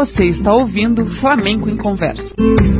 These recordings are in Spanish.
Você está ouvindo Flamenco em Conversa.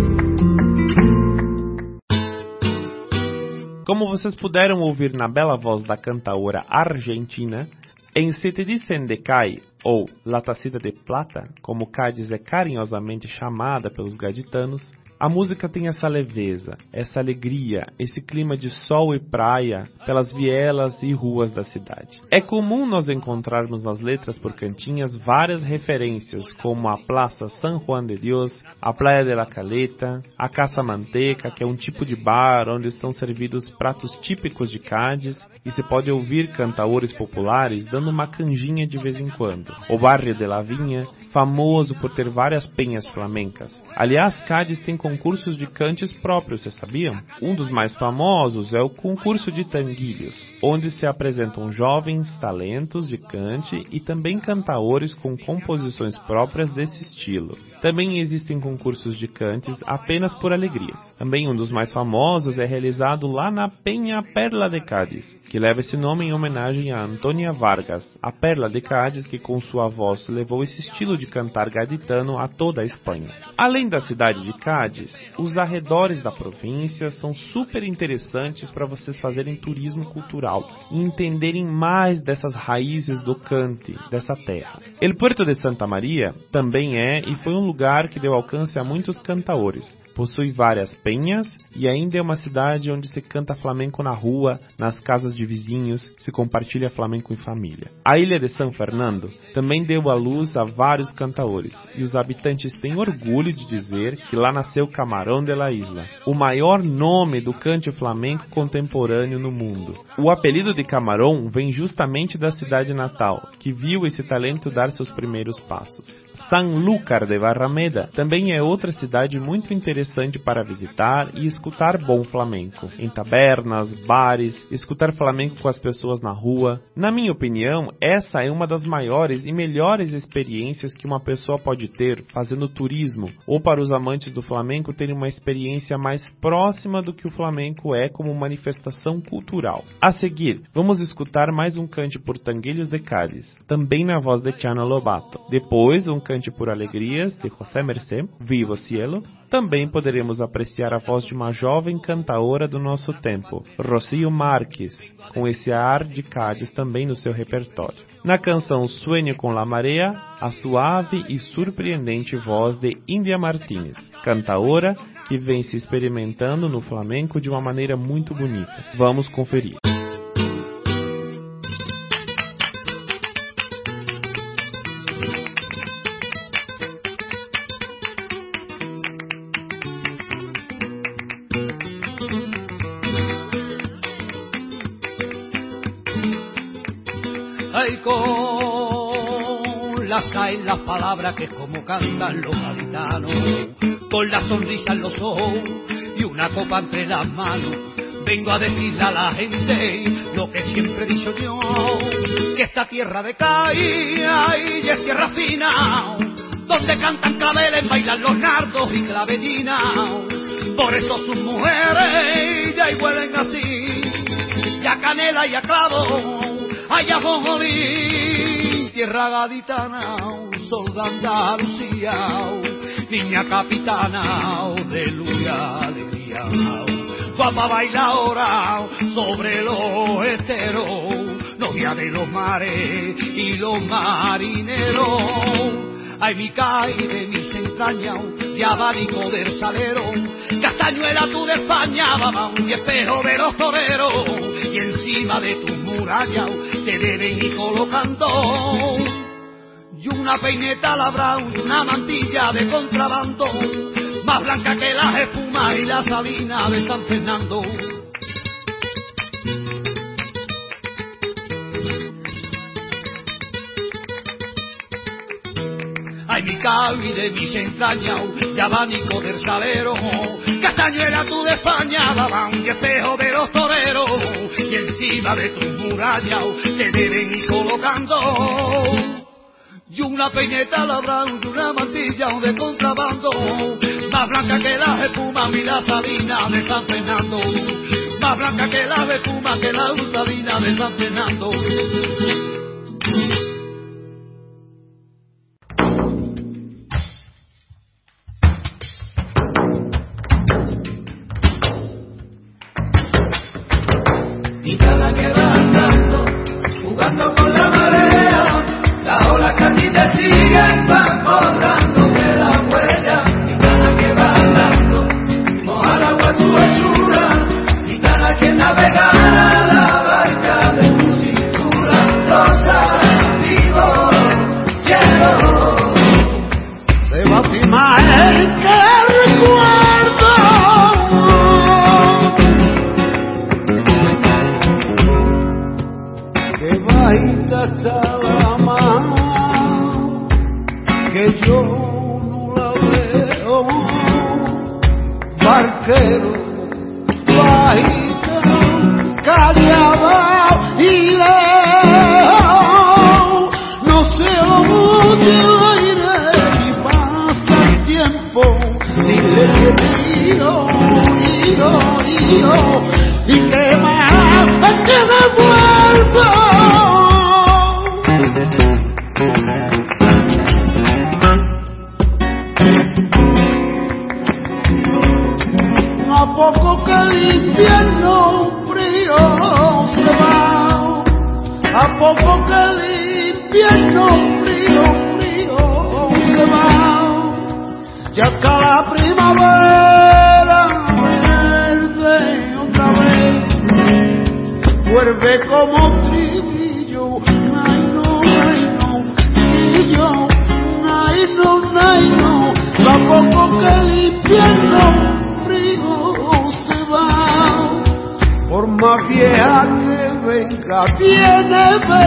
Como vocês puderam ouvir na bela voz da cantaora argentina, em Se Te Dicen de Cai, ou La Tacita de Plata, como Cádiz é carinhosamente chamada pelos gaditanos, a música tem essa leveza, essa alegria, esse clima de sol e praia pelas vielas e ruas da cidade. É comum nós encontrarmos nas letras por cantinhas várias referências, como a Plaza San Juan de Dios, a Playa de la Caleta, a Casa Manteca, que é um tipo de bar onde estão servidos pratos típicos de Cádiz e se pode ouvir cantaores populares dando uma canjinha de vez em quando. O Barrio de la Vinha, famoso por ter várias penhas flamencas. Aliás, Cádiz tem concursos de cantes próprios, vocês sabiam? Um dos mais famosos é o concurso de Tanguilhos, onde se apresentam jovens talentos de cante e também cantaores com composições próprias desse estilo. Também existem concursos de cantes apenas por alegrias. Também um dos mais famosos é realizado lá na Penha Perla de Cádiz, que leva esse nome em homenagem a Antônia Vargas, a Perla de Cádiz, que com sua voz levou esse estilo de cantar gaditano a toda a Espanha. Além da cidade de Cádiz, os arredores da província são super interessantes para vocês fazerem turismo cultural e entenderem mais dessas raízes do cante dessa terra. El Puerto de Santa Maria também é e foi um lugar que deu alcance a muitos cantaores. Possui várias penhas e ainda é uma cidade onde se canta flamenco na rua, nas casas de vizinhos, se compartilha flamenco em família. A ilha de São Fernando também deu à luz a vários cantaores e os habitantes têm orgulho de dizer que lá nasceu Camarón de la Isla, o maior nome do cante flamenco contemporâneo no mundo. O apelido de Camarón vem justamente da cidade natal, que viu esse talento dar seus primeiros passos. Sanlúcar de Barrameda também é outra cidade muito interessante para visitar e escutar bom flamenco. Em tabernas, bares, escutar flamenco com as pessoas na rua. Na minha opinião, essa é uma das maiores e melhores experiências que uma pessoa pode ter fazendo turismo, ou para os amantes do flamenco terem uma experiência mais próxima do que o flamenco é como manifestação cultural. A seguir, vamos escutar mais um cante por Tanguilhos de Cádiz, também na voz de Chano Lobato. Depois, um cante por Alegrias, de José Mercé, Vivo Cielo. Também poderemos apreciar a voz de uma jovem cantaora do nosso tempo, Rocío Marques, com esse ar de Cádiz também no seu repertório. Na canção Sueño com la Marea, a suave e surpreendente voz de Índia Martínez, cantaora que vem se experimentando no flamenco de uma maneira muito bonita. Vamos conferir. Ay, con las hay las palabras que es como cantan los gaditanos, con la sonrisa en los ojos y una copa entre las manos, vengo a decirle a la gente lo que siempre he dicho yo, que esta tierra de Cádiz es tierra fina, donde cantan claveles, bailan los nardos y clavellinas, por eso sus mujeres ya y huelen así, ya canela y a clavo, ay, ajonjolí, tierra gaditana, sol de Andalucía, niña capitana, aleluya, alegría, guapa bailadora sobre los esteros, novia de los mares y los marineros. Ay, mi Cádiz de mis entrañas, de abanico del salero, castañuela tú de España, babán y espejo de los toreros, y encima de tus murallas te deben ir colocando y una peineta labrada y una mantilla de contrabando, más blanca que las espumas y la salina de San Fernando. Ay, mi Cádiz de mis entrañas, de abanico del salero, castañuela tú de España, babán y espejo de los toreros, y encima de tus murallas te deben ir colocando y una peineta labrada y una mantilla de contrabando, más blanca que las espumas y la salina de San Fernando, más blanca que las espumas que la salina de San Fernando. negrita estaba más que yo no la veo, barquero, bajita, callada y lejos, no sé dónde iré y pasa el tiempo, dile que y que más que me vuelva. A poco que el invierno frío se va, a poco que el invierno frío se va, ya está la primavera verde otra vez, vuelve como tribillo, ay no, y yo, ay no, a poco que el invierno por más vieja que venga, viene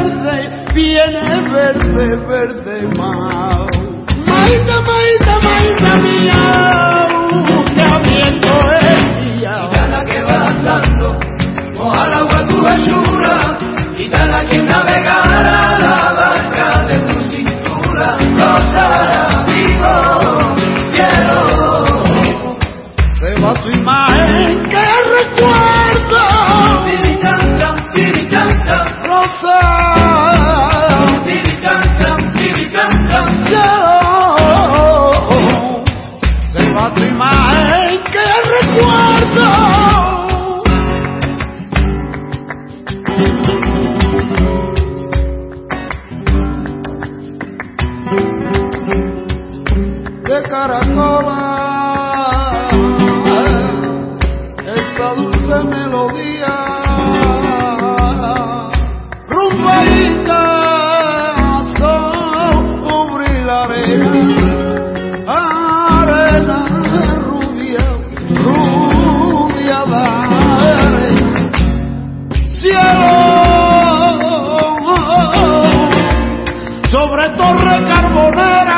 verde más. Maita mía, que viento es día. Gitana que va andando, moja el agua tu hechura, gitana que navegará la barca de tu cintura, gozará vivo, cielo. Se va tu imagen que recuerdo, rosa, se va tu imagen que recuerdo. De caracola dulce melodía, rumbaita sobre la arena rubia de arena, cielo sobre torre carbonera.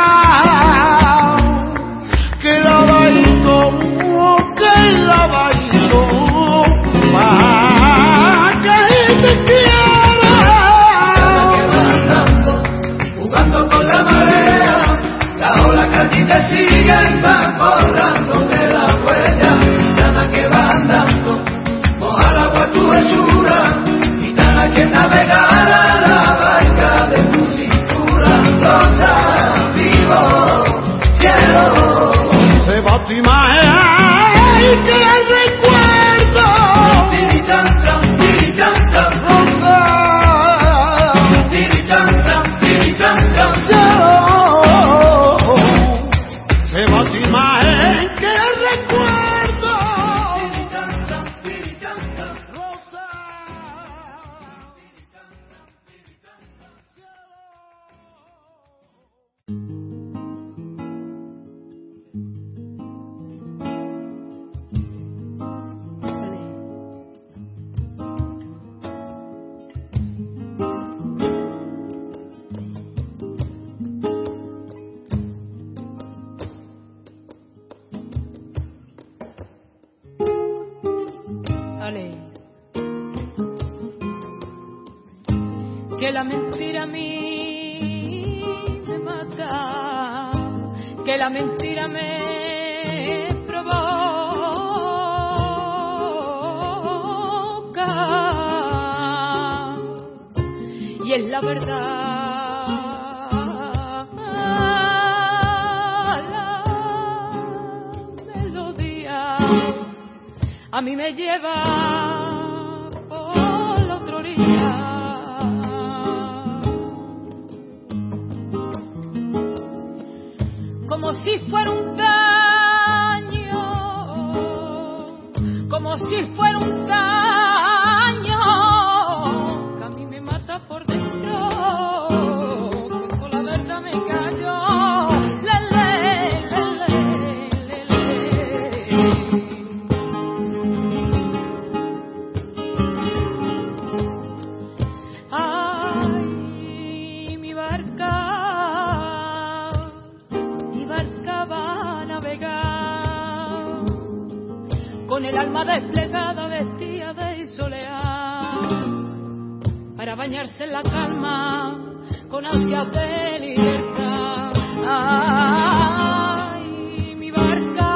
Te siguen, van borrando de la huella, gitana que va andando, moja el agua tu hechura, gitana que navegará la barca de tu cintura, rosa, vivo, cielo. Se va tu imagen que recuerdo, tiritantam, rosa, tiritantam, cielo. Se va tu imagen que recuerdo, rosa. Que la mentira a mí me mata, que la mentira me provoca, y es la verdad la melodía a mí me lleva por la otra orilla. Como si fuera un daño, como si fuera un daño que a mí me mata por dentro, cuando la verdad me cayó. Ah, alma desplegada vestía de soleá, para bañarse en la calma con ansias de libertad. Ay, mi barca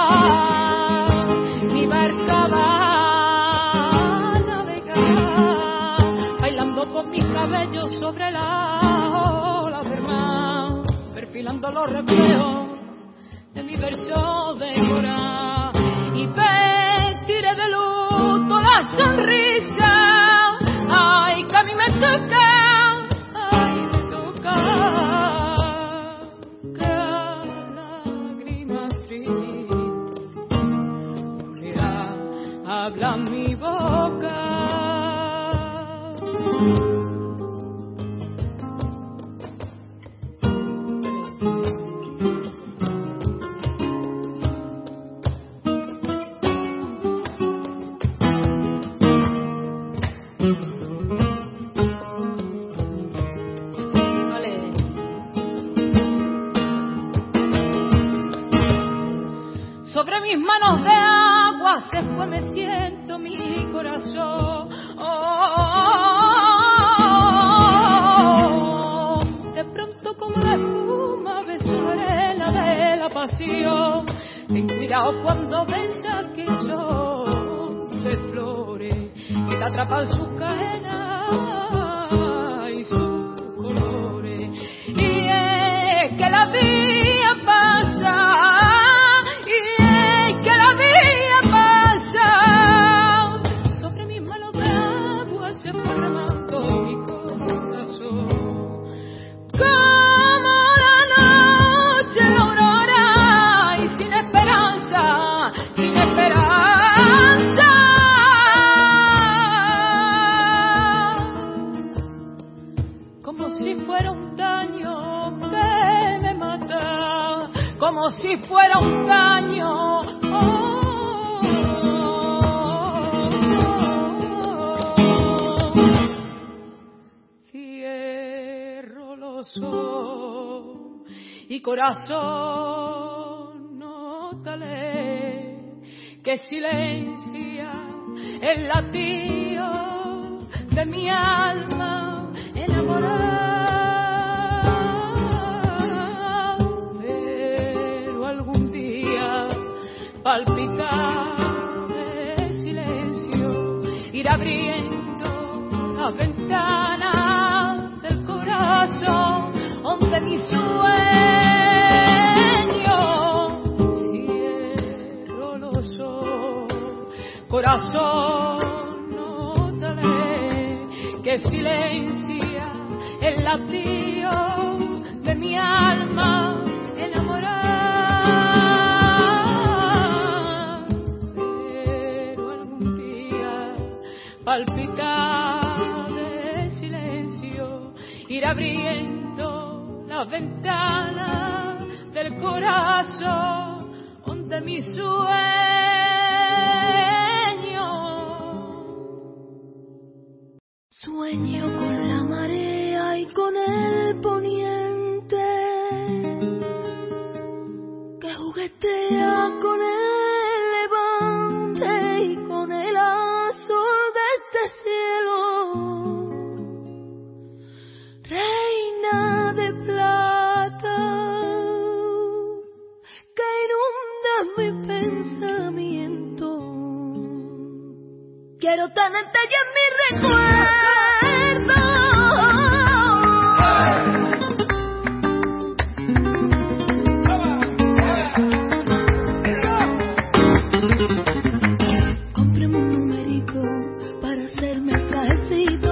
va a navegar, bailando con mis cabellos sobre la ola del mar, perfilando los reflejos de mi verso de llorar, y vestiré de luto la sonrisa. Ay, que a mí me toca, que lágrima triste habla mi boca. Sobre mis manos de agua se fue meciendo mi corazón. De pronto como la espuma besó la arena de la pasión. Ten cuidado cuando besas que son de flores que te atrapan sus cadenas y sus colores. Y es que la vida pasa, como si fuera un daño. Cierro los ojos y corazón, nótale que silencia el latido de mi alma enamorada. Palpitar de silencio, ir abriendo las ventanas del corazón donde mi sueño. Cierro los ojos, corazón, nótale que silencia el latido de mi alma enamorada. Palpitar de silencio, ir abriendo las ventanas del corazón donde mi sueño. Sueño con la marea y con el poniente que juguetea con el levante y con el azul de este cielo. Reina de plata que inunda mi pensamiento. Quiero tenerte ya en mi recuerdo. Cómprame un numerito para hacerme trajecito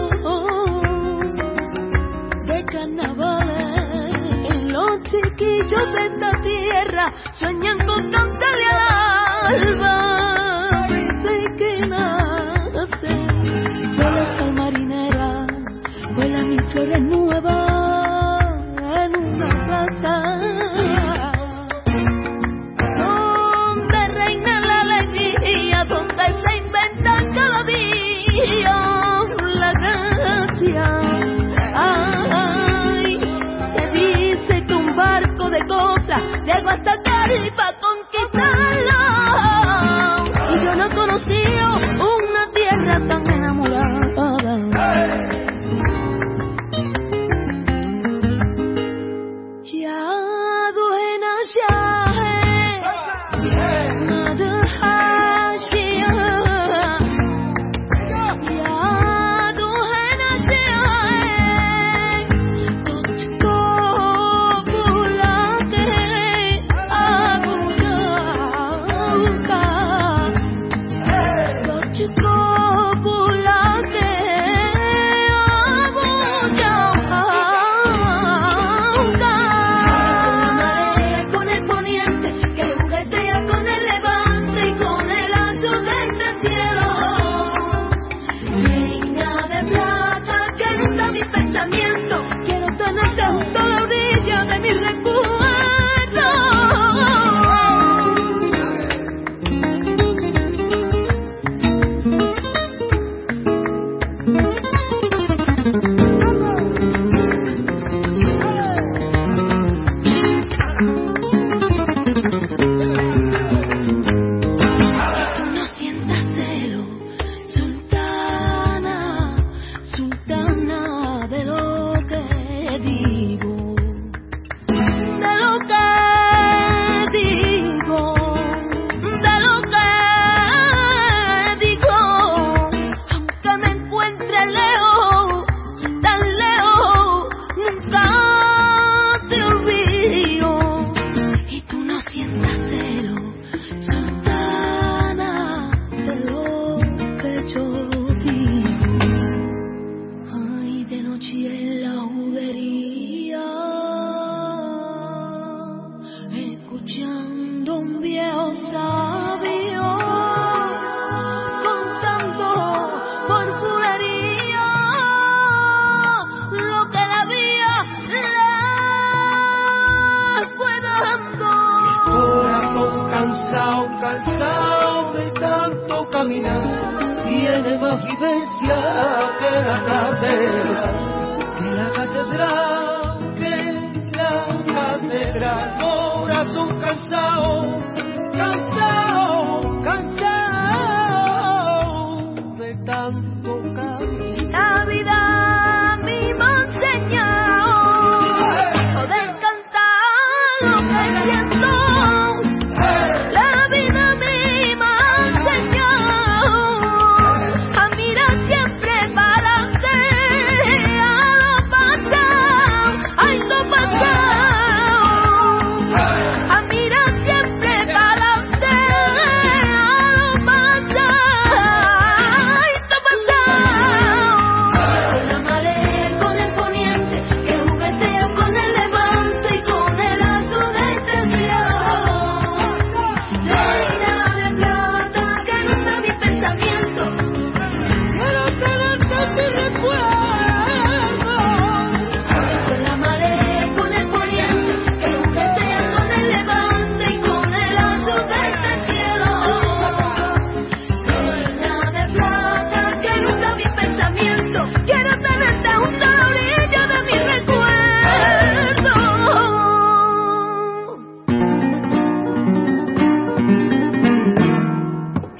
de carnavales. Los chiquillos de esta tierra sueñan con cantarle al alba. Desde que nace sola sal marinera, vuelan mis flores nuevas en una plaza donde reina la alegría, donde se inventa cada día la gracia. Ay, se dice que un barco de copla llegó hasta Cari para conquistarlo, y yo no conocí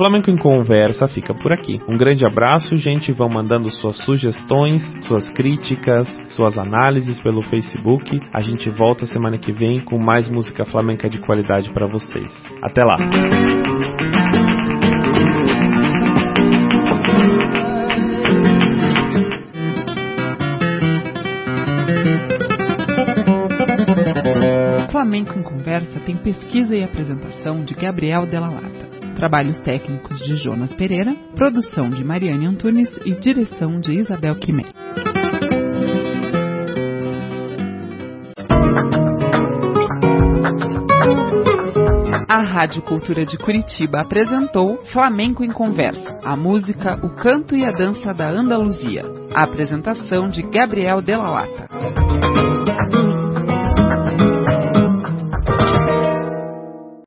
Flamenco em Conversa fica por aqui. Um grande abraço, gente. Vão mandando suas sugestões, suas críticas, suas análises pelo Facebook. A gente volta semana que vem com mais música flamenca de qualidade para vocês. Até lá! Flamenco em Conversa tem pesquisa e apresentação de Gabriel Della Lata, trabalhos técnicos de Jonas Pereira, produção de Mariane Antunes e direção de Isabel Quimé. A Rádio Cultura de Curitiba apresentou Flamenco em Conversa, a música, o canto e a dança da Andaluzia. A apresentação de Gabriel Della Lata.